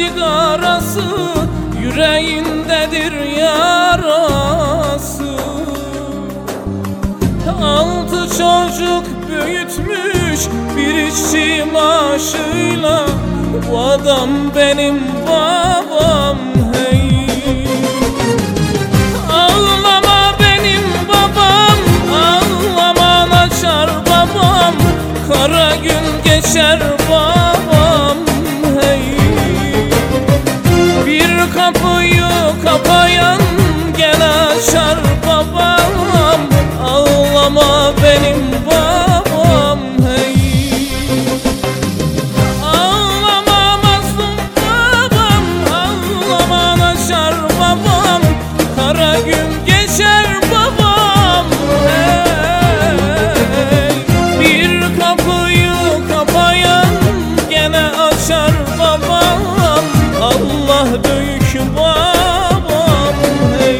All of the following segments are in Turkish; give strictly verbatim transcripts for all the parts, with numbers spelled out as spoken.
sigarası, yüreğindedir yarası. Altı çocuk büyütmüş bir işçi maaşıyla, bu adam benim babam hey. Ağlama benim babam, ağlama açar babam, kara gün geçer babam hey. Bir kapıyı kapayan gene açar babam, ağlama benim babam hey. Ağlama mazlum babam, ağlama açar babam, kara gün geçer babam hey. Bir kapıyı kapayan gene açar babam, Allah büyük babam hey.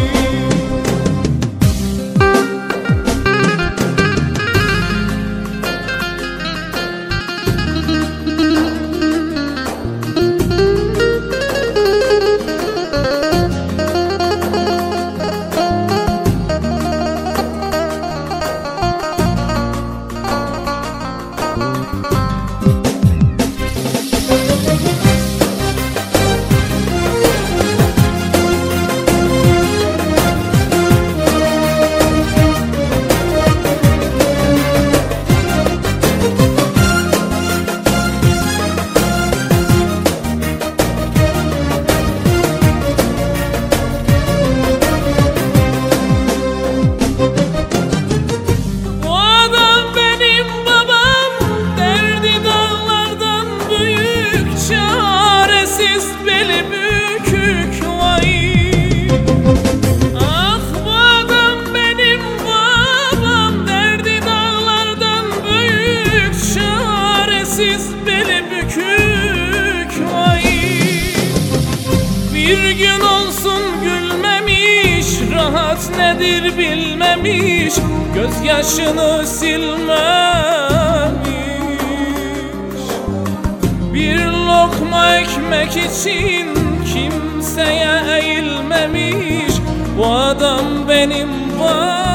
Bir gün olsun gülmemiş, rahat nedir bilmemiş, gözyaşını silmemiş. Bir lokma ekmek için kimseye eğilmemiş, bu adam benim babam.